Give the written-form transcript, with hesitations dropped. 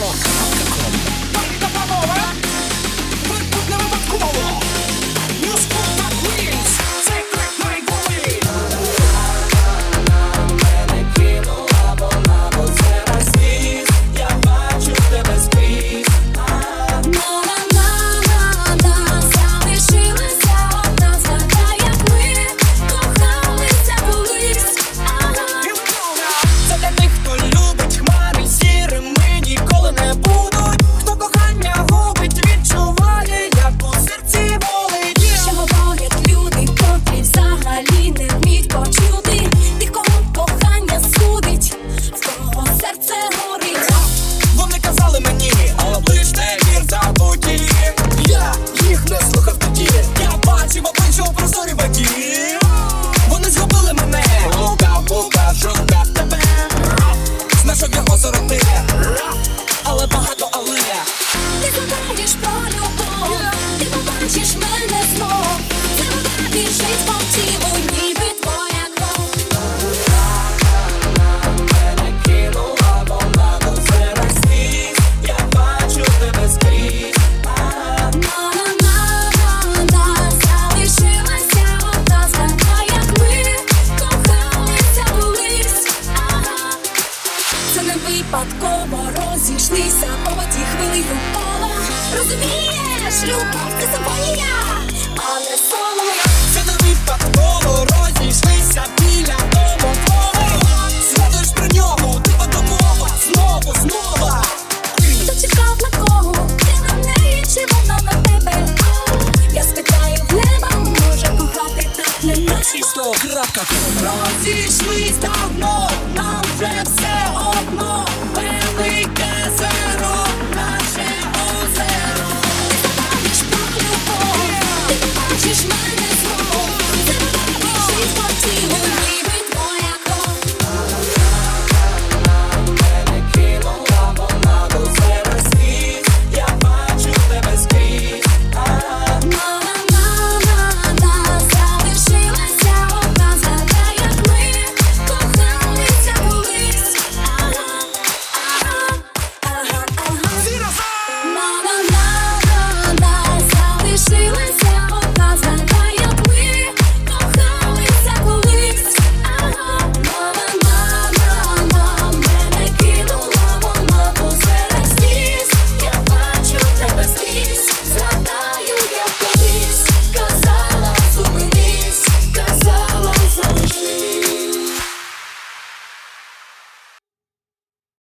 rock.com. Пані та панове, ви тут не випадково. Ньюспорт та Квінс, цей трек має бути. Мене кинула вона, бо це розніс. Я бачу тебе скрізь. Залишилася одна, згадай, як ми кохалися колись. Це для тих, хто любить хмари сірими, ніколи не будуть. Хто кохання губить, відчуває, як у серці болить. Що говорять люди, котрі взагалі не вміють почути тих, кого кохання судить, в кого серце горить. Вони казали мені, облиш не вір, забудь її. Я їх не слухав тоді. Я бачив обличчя у прозорі воді. Вони згубили мене. Гукав, шукав тебе. Знайшов його сороти. Але багато але. Ти згадаєш про любов, ти побачиш мене знов. Це вода біжить по тілу, ніби твоя кров. Мене кинула вона, бо це розніс. Я бачу тебе скрізь. Залишилася одна, згадай, як ми кохалися колись. Це не випадково розійшлися оті хвилею кола. Розумієш, любов – це симфонія, а не соло. Це не випадково розійшлися біля дому твого. Згадуєш про нього, ти подумала знову. Хто чекав на кого? Ти на неї чи вона на тебе? Я спитаю в неба, може кохати так не так. Rock.com. Розійшлись давно, нам вже все одно.